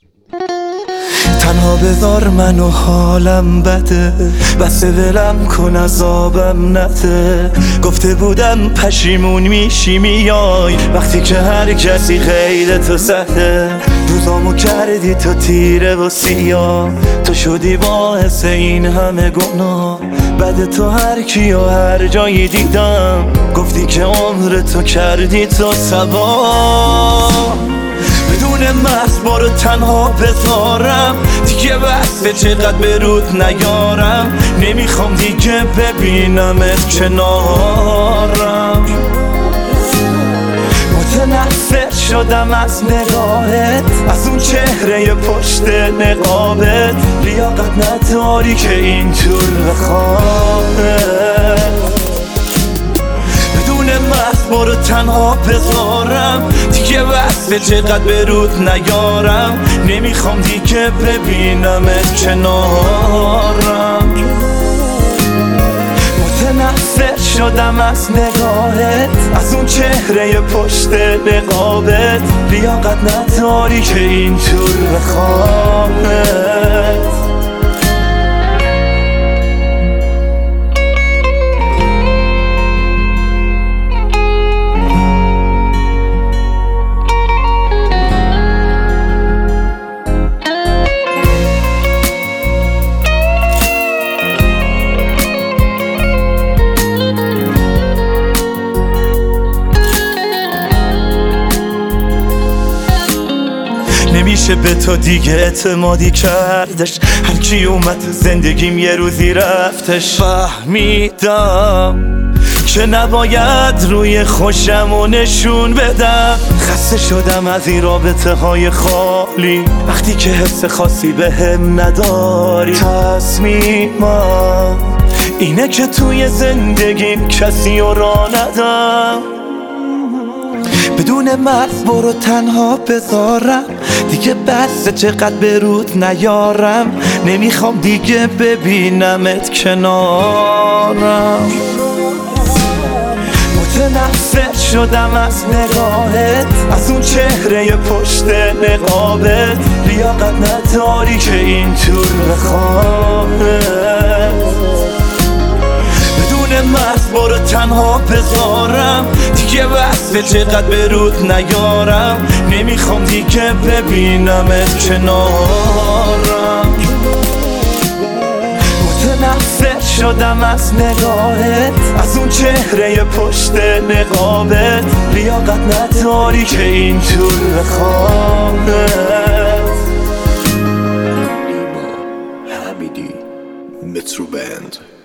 تنها بذار منو حالم بده، بس ولم کن عذابم نده. گفته بودم پشیمون میشی میای وقتی که هر کسی غیر تو زده. روزامو کردی تو تیره و سیاه، تو شدی باعث این همه گناه. بعد تو هر کی و هر جایی دیدم گفتی که عمر تو کردی تو سبا. بدون محض بارو تنها بذارم دیگه، بسته چقدر به رود نیارم. نمیخوام دیگه ببینمت کنارم. متنفر شدم از نگاهت، از اون چهره پشت نقابت. لیاقت نداری که اینطور بخوابت. بدون محض بارو تنها بذارم دیگه، بسته چقدر به رود نیارم. نمیخوام دیگه ببینمت کنارم. متنفر شدم از نگاهت، از اون چهره پشت نقابت. لیاقت نداری که اینطور بخوابت. نمیشه به تو دیگه اعتمادی کردش، هر کی اومد تو زندگیم یه روزی رفتش. فهمیدم که نباید روی خوشمو نشون بدم. خسته شدم از این رابطه های خالی، وقتی که حس خاصی به هم نداری. تصمیمم اینه که توی زندگیم کسی رو راه ندم. بدون مرز برو تنها بذارم دیگه، بسته چقدر به رود نیارم. نمیخوام دیگه ببینمت کنارم. متنفر شدم از نگاهت، از اون چهره پشت نقابت. لیاقت نداری که اینطور بخوابت. بدون محض برو تنها بذارم دیگه، بسته چقدر به رود نیارم. نمیخوام دیگه ببینمت کنارم. متنفر شدم از نگاهت، از اون چهره پشت نقابت. لیاقت نداری که اینطور بخوابت. حمیدی مترو بند.